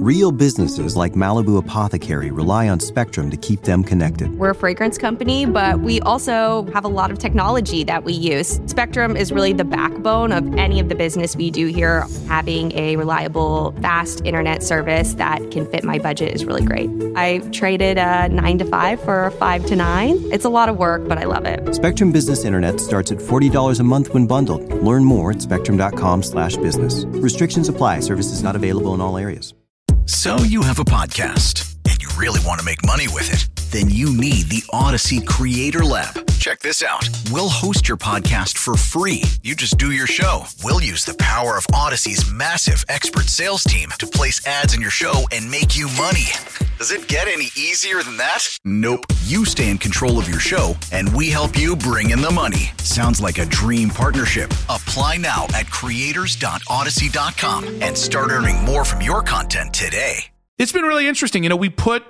Real businesses like Malibu Apothecary rely on Spectrum to keep them connected. We're a fragrance company, but we also have a lot of technology that we use. Spectrum is really the backbone of any of the business we do here. Having a reliable, fast internet service that can fit my budget is really great. I traded a 9 to 5 for a 5 to 9. It's a lot of work, but I love it. Spectrum Business Internet starts at $40 a month when bundled. Learn more at spectrum.com/business. Restrictions apply. Services not available in all areas. So you have a podcast and you really want to make money with it? Then you need the Odyssey Creator Lab. Check this out. We'll host your podcast for free. You just do your show. We'll use the power of Odyssey's massive expert sales team to place ads in your show and make you money. Does it get any easier than that? Nope. You stay in control of your show and we help you bring in the money. Sounds like a dream partnership. Apply now at creators.odyssey.com and start earning more from your content today. It's been really interesting. You know, we put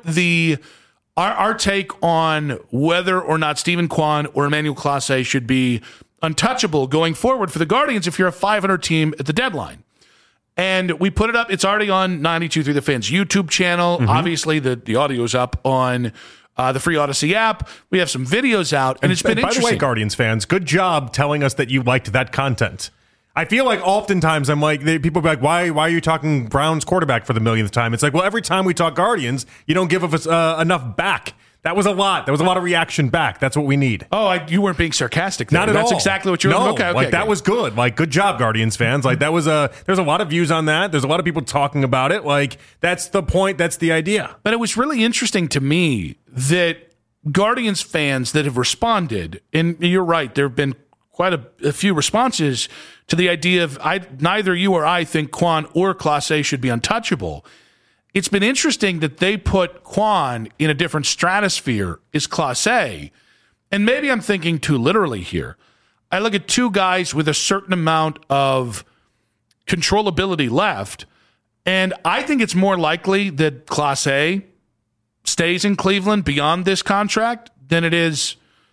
our take on whether or not Stephen Kwan or Emmanuel Clase should be untouchable going forward for the Guardians if you're a 500 team at the deadline. And we put it up. It's already on 92.3 The Fan's YouTube channel. Mm-hmm. Obviously, the audio is up on the free Odyssey app. We have some videos out, and it's been interesting. By the way, Guardians fans, good job telling us that you liked that content. I feel like oftentimes I'm like, people be like, why are you talking Browns quarterback for the millionth time? It's like, well, every time we talk Guardians, you don't give us enough back. That was a lot. There was a lot of reaction back. That's what we need. Oh, you weren't being sarcastic there. Not at all. That's exactly what you were. No, okay, that was good. Like, good job, Guardians fans. Like, that was there's a lot of views on that. There's a lot of people talking about it. Like, that's the point. That's the idea. But it was really interesting to me that Guardians fans that have responded, and you're right, there have been quite a few responses to the idea of neither you or I think Kwan or Clase should be untouchable. It's been interesting that they put Kwan in a different stratosphere as Clase. And maybe I'm thinking too literally here. I look at two guys with a certain amount of controllability left, and I think it's more likely that Clase stays in Cleveland beyond this contract than it is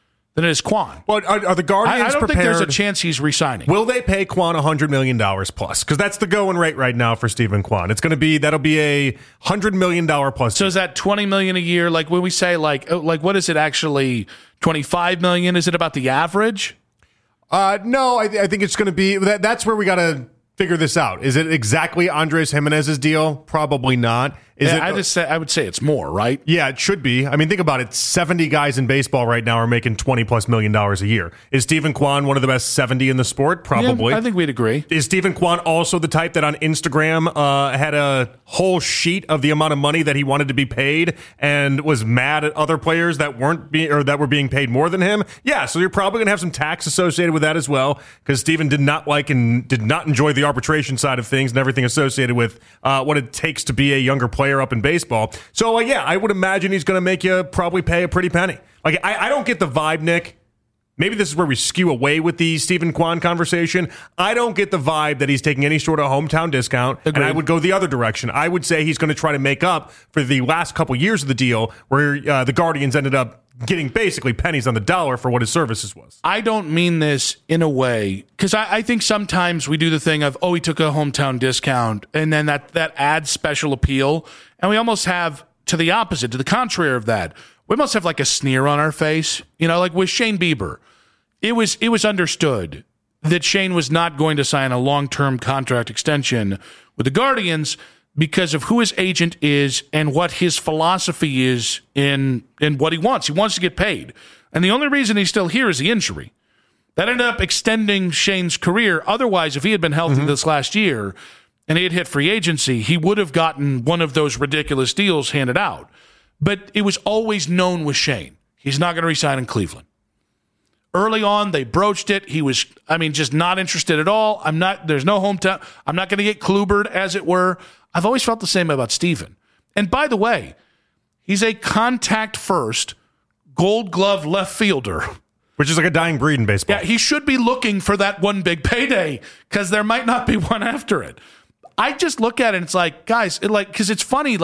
Kwan. Well, are the Guardians I don't prepared? think there's a chance he's resigning. Will they pay Kwan $100 million plus? Because that's the going rate right now for Stephen Kwan. That'll be a $100 million plus. So is that $20 million a year? Like when we say like what is it actually? $25 million? Is it about the average? No, I think it's going to be that's where we got to figure this out. Is it exactly Andres Jimenez's deal? Probably not. I would say it's more, right? Yeah, it should be. I mean, think about it. 70 guys in baseball right now are making $20+ million a year. Is Stephen Kwan one of the best 70 in the sport? Probably. Yeah, I think we'd agree. Is Stephen Kwan also the type that on Instagram had a whole sheet of the amount of money that he wanted to be paid and was mad at other players that that were being paid more than him? Yeah, so you're probably going to have some tax associated with that as well, because Stephen did not like and did not enjoy the arbitration side of things and everything associated with what it takes to be a younger player up in baseball. So, yeah, I would imagine he's going to make you probably pay a pretty penny. Like, I don't get the vibe, Nick. Maybe this is where we skew away with the Stephen Kwan conversation. I don't get the vibe that he's taking any sort of hometown discount. Agreed. And I would go the other direction. I would say he's going to try to make up for the last couple years of the deal where the Guardians ended up getting basically pennies on the dollar for what his services was. I don't mean this in a way, because I think sometimes we do the thing of, he took a hometown discount, and then that adds special appeal. And we almost have, to the opposite, to the contrary of that, we almost have like a sneer on our face. You know, like with Shane Bieber, it was understood that Shane was not going to sign a long-term contract extension with the Guardians because of who his agent is and what his philosophy is in what he wants. He wants to get paid. And the only reason he's still here is the injury. That ended up extending Shane's career. Otherwise, if he had been healthy this last year and he had hit free agency, he would have gotten one of those ridiculous deals handed out. But it was always known with Shane. He's not going to resign in Cleveland. Early on, they broached it. He was, just not interested at all. There's no hometown. I'm not going to get Klubered, as it were. I've always felt the same about Steven. And by the way, he's a contact-first, Gold Glove left fielder. Which is like a dying breed in baseball. Yeah, he should be looking for that one big payday because there might not be one after it. I just look at it and it's like, guys, because it's funny,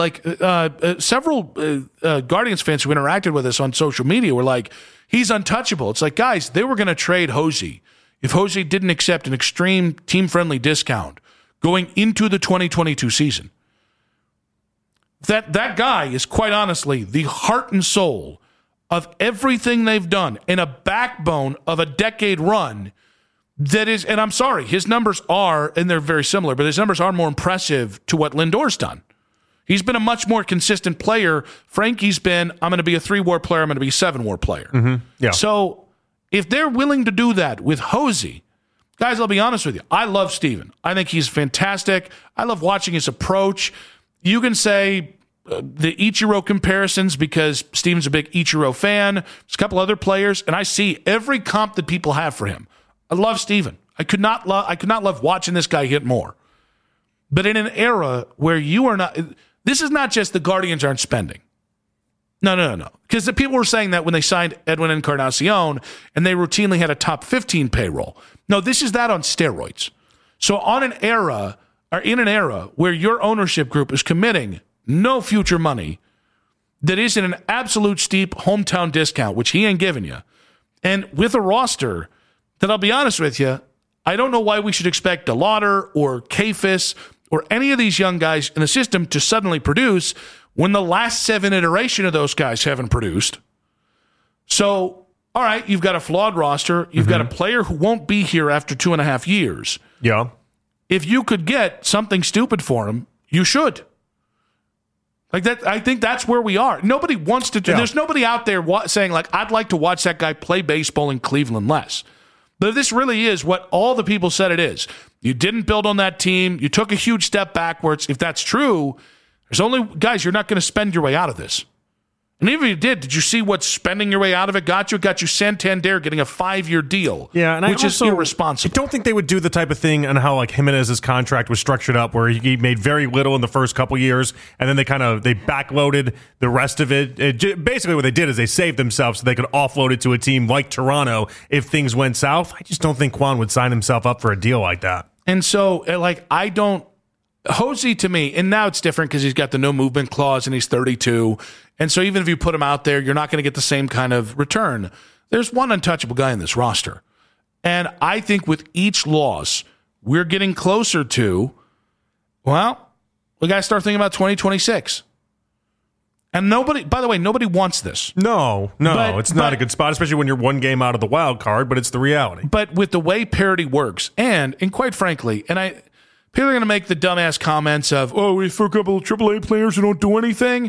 several Guardians fans who interacted with us on social media were like, he's untouchable. It's like, guys, they were going to trade Hosey if Hosey didn't accept an extreme team-friendly discount going into the 2022 season. That guy is quite honestly the heart and soul of everything they've done and a backbone of a decade run that is, and I'm sorry, his numbers are, and they're very similar, but his numbers are more impressive to what Lindor's done. He's been a much more consistent player. Frankie's been, I'm going to be a 3-WAR player, I'm going to be a 7-WAR player. Mm-hmm. Yeah. So if they're willing to do that with Hosey, guys, I'll be honest with you. I love Steven. I think he's fantastic. I love watching his approach. You can say the Ichiro comparisons because Steven's a big Ichiro fan. There's a couple other players, and I see every comp that people have for him. I love Steven. I could not love watching this guy hit more. But in an era where you are not, this is not just the Guardians aren't spending. No. Because the people were saying that when they signed Edwin Encarnacion and they routinely had a top 15 payroll. No, this is that on steroids. So in an era where your ownership group is committing no future money that is in an absolute steep hometown discount, which he ain't giving you, and with a roster that I'll be honest with you, I don't know why we should expect DeLauder or Kafis or any of these young guys in the system to suddenly produce when the last 7 iteration of those guys haven't produced. So, all right, you've got a flawed roster. You've got a player who won't be here after 2.5 years. Yeah. If you could get something stupid for him, you should. Like that, I think that's where we are. Nobody wants to do. Yeah. There's nobody out there saying like, "I'd like to watch that guy play baseball in Cleveland less." But this really is what all the people said it is. You didn't build on that team. You took a huge step backwards. If that's true, there's only guys. You're not going to spend your way out of this. And even if you did you see what spending your way out of it got you? It got you Santander getting a 5-year deal, which is irresponsible. I don't think they would do the type of thing on how like Jimenez's contract was structured up, where he made very little in the first couple years, and then they backloaded the rest of it. Basically, what they did is they saved themselves so they could offload it to a team like Toronto if things went south. I just don't think Kwan would sign himself up for a deal like that. And so, I don't. Hosey to me, and now it's different because he's got the no movement clause and he's 32. And so even if you put him out there, you're not going to get the same kind of return. There's one untouchable guy in this roster. And I think with each loss, we're getting closer to, well, we got to start thinking about 2026. And nobody wants this. No, it's not a good spot, especially when you're one game out of the wild card, but it's the reality. But with the way parity works, and quite frankly, people are going to make the dumbass comments of, we for a couple of AAA players who don't do anything.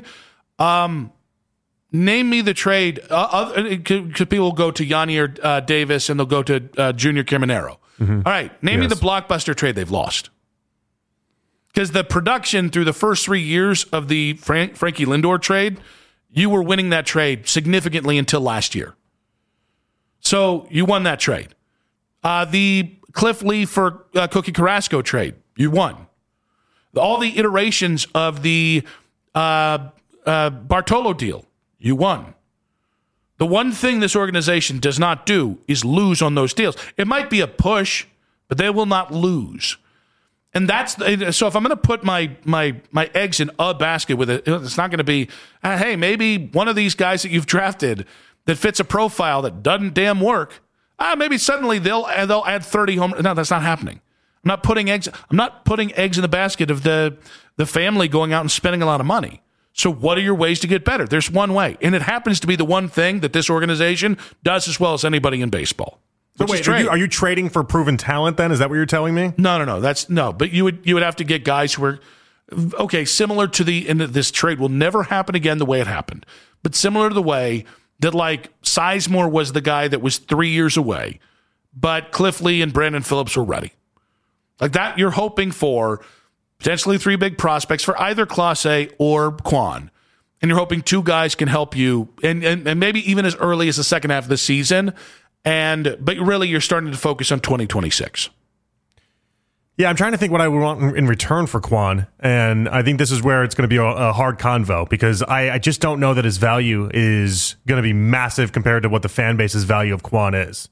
Name me the trade. People will go to Yanier Davis and they'll go to Junior Caminero. Mm-hmm. All right, name me the blockbuster trade they've lost. Because the production through the first 3 years of the Frankie Lindor trade, you were winning that trade significantly until last year. So you won that trade. The Cliff Lee for Cookie Carrasco trade, you won. All the iterations of the Bartolo deal, you won. The one thing this organization does not do is lose on those deals. It might be a push, but they will not lose. And so if I'm going to put my eggs in a basket with it, it's not going to be, hey, maybe one of these guys that you've drafted that fits a profile that doesn't damn work. Maybe suddenly they'll add 30 home. No, that's not happening. I'm not putting eggs in the basket of the family going out and spending a lot of money. So what are your ways to get better? There's one way, and it happens to be the one thing that this organization does as well as anybody in baseball. So wait, are you trading for proven talent then? Is that what you're telling me? No. But you would have to get guys who are similar to this trade will never happen again the way it happened, but similar to the way that like Sizemore was the guy that was 3 years away, but Cliff Lee and Brandon Phillips were ready. Like that, you're hoping for potentially 3 big prospects for either Clase or Kwan. And you're hoping 2 guys can help you, and maybe even as early as the second half of the season. But really, you're starting to focus on 2026. Yeah, I'm trying to think what I would want in return for Kwan. And I think this is where it's going to be a hard convo, because I just don't know that his value is going to be massive compared to what the fan base's value of Kwan is.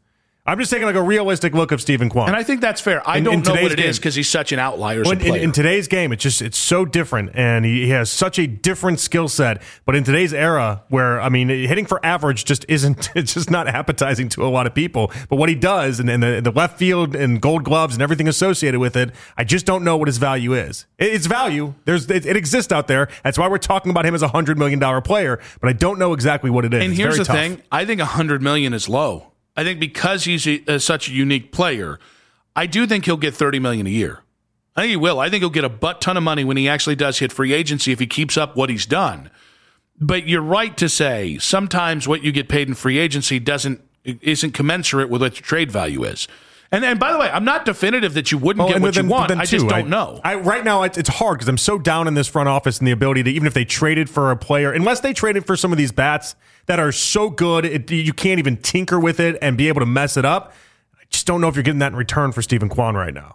I'm just taking like a realistic look of Stephen Kwan. And I think that's fair. I don't know what it is because he's such an outlier as a player. In today's game, it's so different, and he has such a different skill set. But in today's era, where, I mean, hitting for average just isn't, it's just not appetizing to a lot of people. But what he does, and the left field and gold gloves and everything associated with it, I just don't know what his value is. It's value. It exists out there. That's why we're talking about him as a $100 million player, but I don't know exactly what it is. And here's the thing. I think $100 million is low. I think because he's such a unique player, I do think he'll get $30 million a year. I think he will. I think he'll get a butt ton of money when he actually does hit free agency if he keeps up what he's done. But you're right to say sometimes what you get paid in free agency isn't commensurate with what your trade value is. And by the way, I'm not definitive that you wouldn't get what you want. I just don't know. Right now, it's hard because I'm so down in this front office and the ability to, even if they traded for a player, unless they traded for some of these bats that are so good, you can't even tinker with it and be able to mess it up. I just don't know if you're getting that in return for Stephen Kwan right now.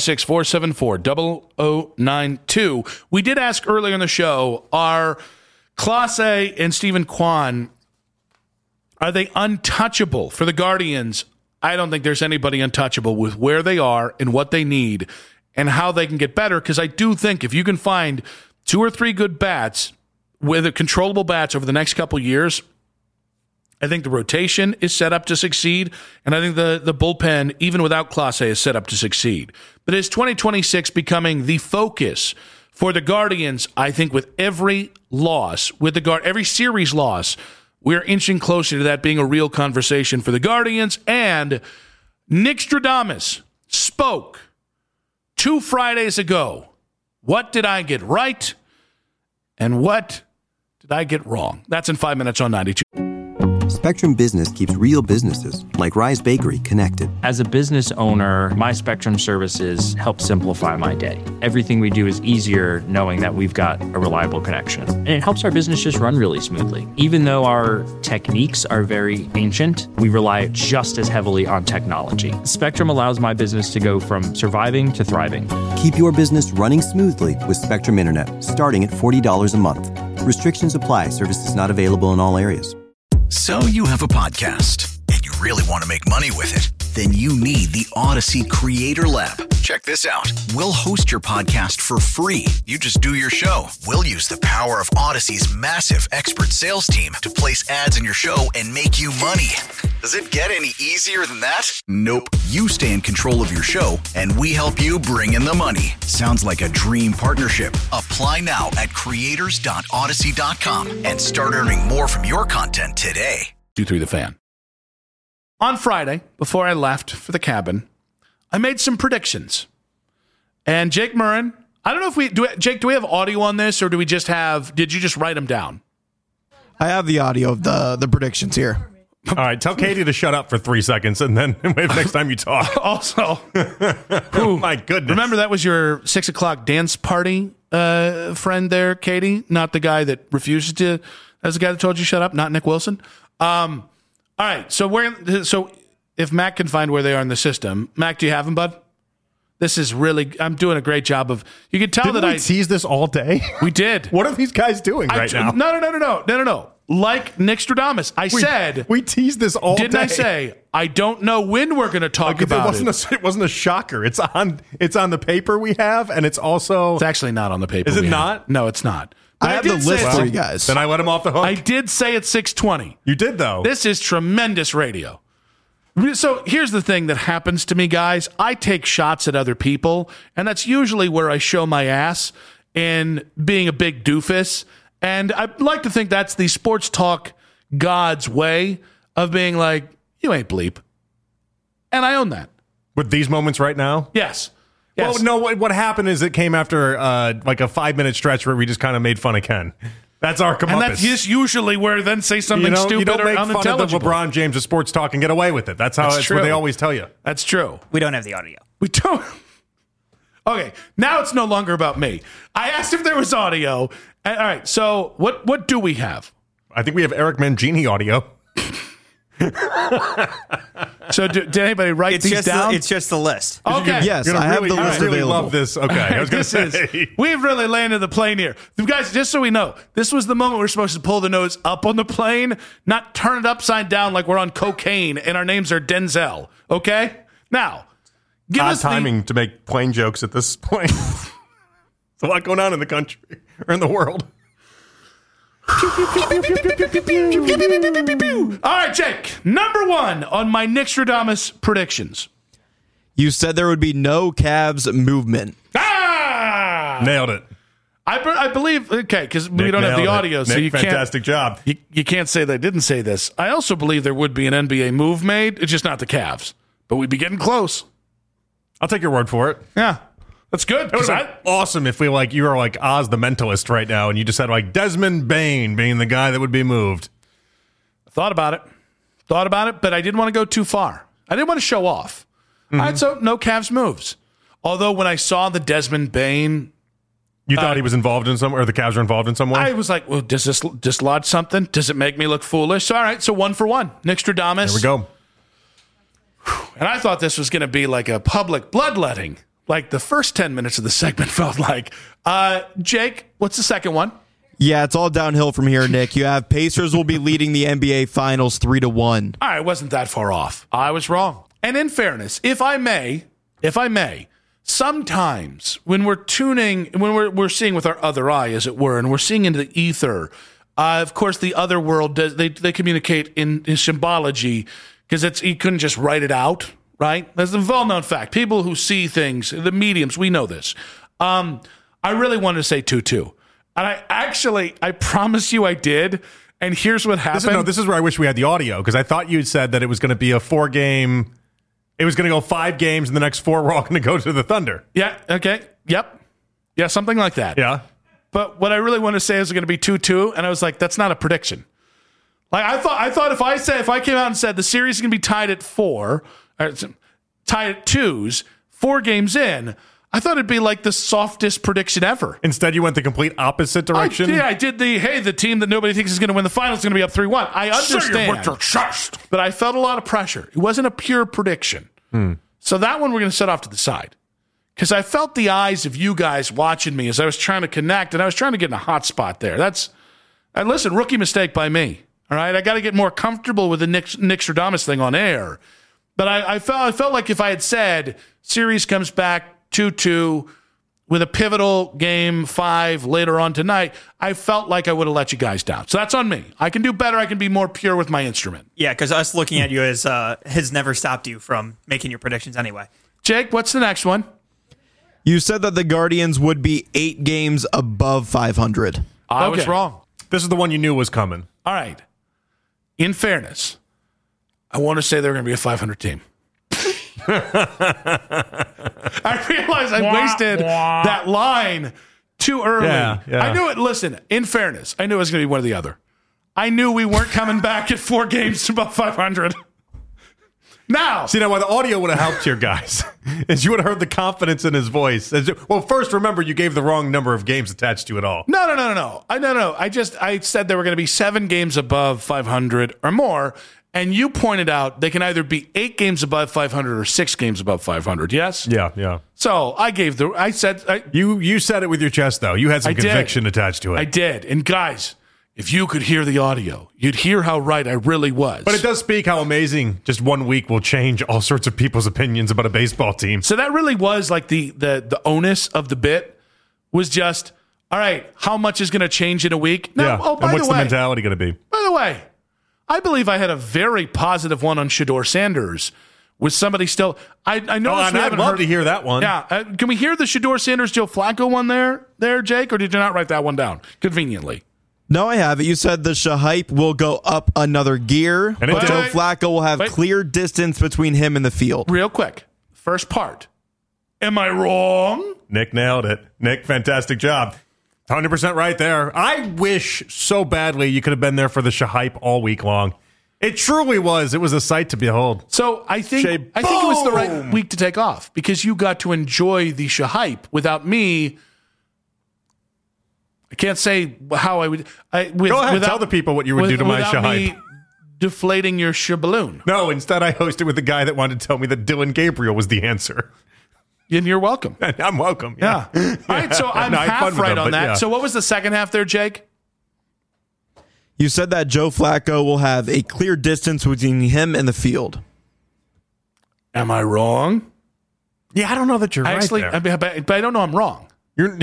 216-474-0092. We did ask earlier in the show, are Clase and Stephen Kwan, are they untouchable for the Guardians? I don't think there's anybody untouchable with where they are and what they need and how they can get better, because I do think if you can find 2 or 3 good bats with controllable bats over the next couple years, I think the rotation is set up to succeed, and I think the bullpen, even without Clase, is set up to succeed. But is 2026 becoming the focus for the Guardians? I think with every loss, every series loss, we're inching closer to that being a real conversation for the Guardians. And Nick Stradamus spoke 2 Fridays ago. What did I get right? And what did I get wrong? That's in 5 minutes on 92. Spectrum Business keeps real businesses, like Rise Bakery, connected. As a business owner, my Spectrum services help simplify my day. Everything we do is easier knowing that we've got a reliable connection. And it helps our business just run really smoothly. Even though our techniques are very ancient, we rely just as heavily on technology. Spectrum allows my business to go from surviving to thriving. Keep your business running smoothly with Spectrum Internet, starting at $40 a month. Restrictions apply. Services not available in all areas. So you have a podcast and you really want to make money with it? Then you need the Odyssey Creator Lab. Check this out. We'll host your podcast for free. You just do your show. We'll use the power of Odyssey's massive expert sales team to place ads in your show and make you money. Does it get any easier than that? Nope. You stay in control of your show, and we help you bring in the money. Sounds like a dream partnership. Apply now at creators.odyssey.com and start earning more from your content today. 2-3 The Fan. On Friday, before I left for the cabin, I made some predictions. And Jake Murrin, I don't know if Jake, do we have audio on this, or did you just write them down? I have the audio of the predictions here. All right, tell Katie to shut up for 3 seconds, and then maybe next time you talk. Also, oh my goodness. Remember that was your 6 o'clock dance party friend there, Katie? Not the guy that refuses to. That's the guy that told you shut up, not Nick Wilson. All right, so if Mac can find where they are in the system, Mac, do you have them, bud? This is really, I'm doing a great job of, you can tell Didn't we tease this all day? We did. What are these guys doing right now? No. Like Nick Stradamus, we teased this all day. Didn't I say, I don't know when we're going to talk about it? It wasn't a shocker. It's on the paper we have, and it's also... It's actually not on the paper. Is it not? No, it's not. But I have the list for you guys. Then I let him off the hook. I did say it's 6:20. You did, though. This is tremendous radio. So here's the thing that happens to me, guys. I take shots at other people, and that's usually where I show my ass in being a big doofus. And I'd like to think that's the sports talk god's way of being like, you ain't bleep. And I own that. With these moments right now? Yes. Well, no, what happened is it came after like a 5-minute stretch where we just kind of made fun of Ken. That's our comeuppance. And that's just usually where then say something stupid or unintelligible. You don't make fun of the LeBron James of sports talk and get away with it. That's what they always tell you. That's true. We don't have the audio. We don't. Okay, now it's no longer about me. I asked if there was audio. All right, so what do we have? I think we have Eric Mangini audio. So did anybody write these down? It's just the list. Okay. Yes, You're I have really, the list I really available. love this. Okay, I was going to say. We've really landed the plane here. You guys, just so we know, this was the moment we're supposed to pull the nose up on the plane, not turn it upside down like we're on cocaine and our names are Denzel. Okay? Now, give Odd us timing to make plane jokes at this point. There's a lot going on in the country or in the world. All right, Jake. Number 1 on my Nickstradamus predictions. You said there would be no Cavs movement. Nailed it. I believe, okay, because we don't have the audio, so you can't. Fantastic job. You can't say they didn't say this. I also believe there would be an NBA move made. It's just not the Cavs, but we'd be getting close. I'll take your word for it. Yeah, that's good. It would have been awesome if you were like Oz the Mentalist right now, and you just had like Desmond Bain being the guy that would be moved. Thought about it, but I didn't want to go too far. I didn't want to show off. All right, so no Cavs moves. Although when I saw the Desmond Bain, you thought he was involved in some, or the Cavs were involved in some way? I was like, well, does this dislodge something? Does it make me look foolish? So, all right, so 1 for 1. Nickstradamus. There we go. And I thought this was going to be like a public bloodletting, like the first 10 minutes of the segment felt like. Jake, what's the second one? Yeah, it's all downhill from here, Nick. You have Pacers will be leading the NBA Finals 3-1. All right, it wasn't that far off. I was wrong. And in fairness, if I may, sometimes when we're tuning, when we're seeing with our other eye, as it were, and we're seeing into the ether, of course, the other world does. They communicate in symbology because you couldn't just write it out, right? That's a well-known fact. People who see things, the mediums, we know this. I really wanted to say 2-2, and I promise you, I did. And here's what happened. This is where I wish we had the audio, because I thought you said that it was going to be a 4-game. It was going to go 5 games, and the next 4 were all going to go to the Thunder. Yeah. Okay. Yep. Yeah. Something like that. Yeah. But what I really want to say is going to be 2-2, and I was like, that's not a prediction. Like I thought if I came out and said the series is going to be tied at 4, or tied at 2s, 4 games in, I thought it'd be like the softest prediction ever. Instead, you went the complete opposite direction. I did the team that nobody thinks is going to win the finals is going to be up 3-1. I understand. Say it with your chest. But I felt a lot of pressure. It wasn't a pure prediction. So that one we're going to set off to the side. Because I felt the eyes of you guys watching me as I was trying to connect, and I was trying to get in a hot spot there. And listen, rookie mistake by me. All right, I got to get more comfortable with the Nickstradamus thing on air. But I felt like if I had said series comes back 2-2 with a pivotal game 5 later on tonight, I felt like I would have let you guys down. So that's on me. I can do better. I can be more pure with my instrument. Yeah, because us looking at you has never stopped you from making your predictions anyway. Jake, what's the next one? You said that the Guardians would be 8 games above 500. I was wrong. This is the one you knew was coming. All right. In fairness, I want to say they're going to be a 500 team. I realized I wasted that line too early. Yeah. I knew it. Listen, in fairness, I knew it was going to be one or the other. I knew we weren't coming back at 4 games to about 500. Now, See, now why the audio would have helped here, guys, is you would have heard the confidence in his voice. Well, first, remember, you gave the wrong number of games attached to it all. No. I said there were going to be 7 games above 500 or more. And you pointed out they can either be 8 games above 500 or 6 games above 500. Yes. Yeah. So I said You said it with your chest, though. You had some conviction attached to it. I did. And guys, if you could hear the audio, you'd hear how right I really was. But it does speak how amazing just 1 week will change all sorts of people's opinions about a baseball team. So that really was like the onus of the bit was just, all right, how much is going to change in a week? Now, Yeah. And what's the mentality going to be? By the way, I believe I had a very positive one on Shedeur Sanders with somebody still. I know. I'd love to hear that one. Yeah. Can we hear the Shedeur Sanders, Joe Flacco one there, Jake? Or did you not write that one down conveniently? No, I have it. You said the Shahype will go up another gear. And but Joe Flacco will have clear distance between him and the field. Real quick. First part. Am I wrong? Nick nailed it. Nick, fantastic job. 100% right there. I wish so badly you could have been there for the Shahype all week long. It truly was. It was a sight to behold. So I think it was the right week to take off because you got to enjoy the Shahype without me. I can't say how I would. Go ahead, tell the people what you would do to my Shahype. deflating your balloon. No, instead I hosted with the guy that wanted to tell me that Dylan Gabriel was the answer. And you're welcome. I'm welcome. Yeah. All right, so I'm half right on that. Yeah. So what was the second half there, Jake? You said that Joe Flacco will have a clear distance between him and the field. Am I wrong? Yeah, I don't know that you're Actually, right there. But I don't know I'm wrong. You're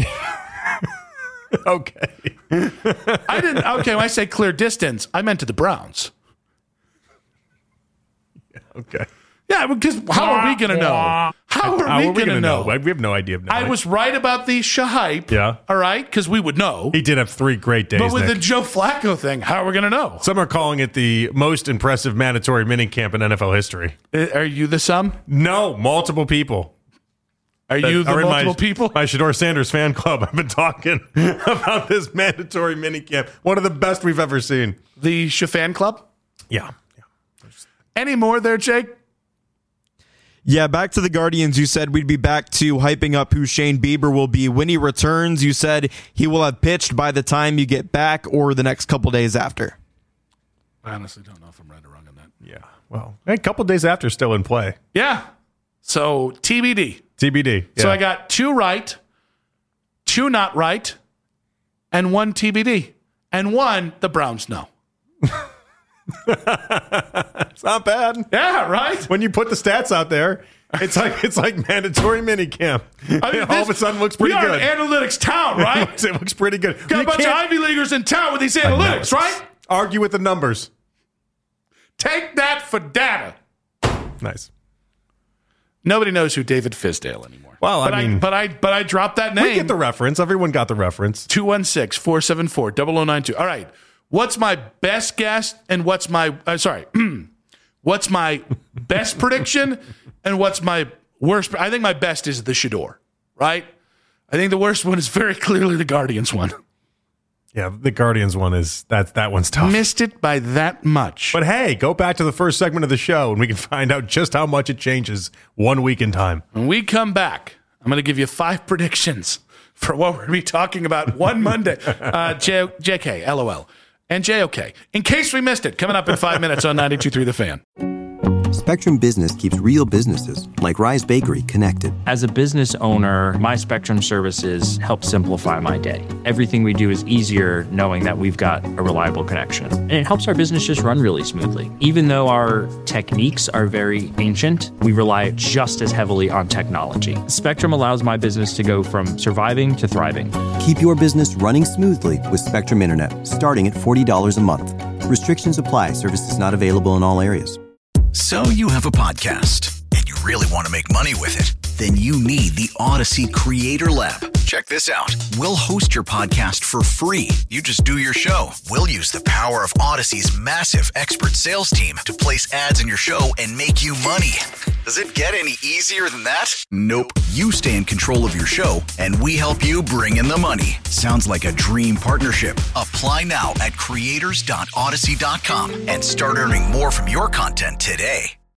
okay. I didn't. Okay, when I say clear distance, I meant to the Browns. Yeah, okay. Yeah, because how are we going to know? How are we going to know? We have no idea. I was right about the Shahype. Yeah. All right, because we would know. He did have 3 great days. But with Nick. the Joe Flacco thing, how are we going to know? Some are calling it the most impressive mandatory minicamp in NFL history. Are you the some? No, multiple people. Are you the multiple people? My Shedeur Sanders fan club. I've been talking about this mandatory minicamp. One of the best we've ever seen. The Shafan Club? Yeah. Any more there, Jake? Yeah, back to the Guardians. You said we'd be back to hyping up who Shane Bieber will be when he returns. You said he will have pitched by the time you get back or the next couple days after. I honestly don't know if I'm right or wrong on that. Yeah. Well, a couple days after, still in play. Yeah. So TBD. TBD. Yeah. So I got 2 right, 2 not right, and 1 TBD. And 1, the Browns know. It's not bad. Yeah, right? When you put the stats out there, it's like mandatory minicamp. I mean, all of a sudden looks pretty good. We are an analytics town, right? It looks pretty good. Got a bunch of Ivy Leaguers in town with these analytics, right? Argue with the numbers. Take that for data. Nice. Nobody knows who David Fizdale anymore. Well, but I dropped that name. We get the reference. Everyone got the reference. 216-474-0092. All right. What's my best guess and what's my what's my best prediction and what's my worst? I think my best is the Shedeur, right? I think the worst one is very clearly the Guardians one. Yeah, the Guardians one is that one's tough. Missed it by that much. But hey, go back to the first segment of the show and we can find out just how much it changes 1 week in time. When we come back, I'm going to give you 5 predictions for what we're going to be talking about one Monday. JK, LOL. And JOK. In case we missed it, coming up in 5 minutes on 92.3 The Fan. Spectrum Business keeps real businesses, like Rise Bakery, connected. As a business owner, my Spectrum services help simplify my day. Everything we do is easier knowing that we've got a reliable connection. And it helps our business just run really smoothly. Even though our techniques are very ancient, we rely just as heavily on technology. Spectrum allows my business to go from surviving to thriving. Keep your business running smoothly with Spectrum Internet, starting at $40 a month. Restrictions apply. Services not available in all areas. So you have a podcast and you really want to make money with it. Then you need the Odyssey Creator Lab. Check this out. We'll host your podcast for free. You just do your show. We'll use the power of Odyssey's massive expert sales team to place ads in your show and make you money. Does it get any easier than that? Nope. You stay in control of your show and we help you bring in the money. Sounds like a dream partnership. Apply now at creators.odyssey.com and start earning more from your content today.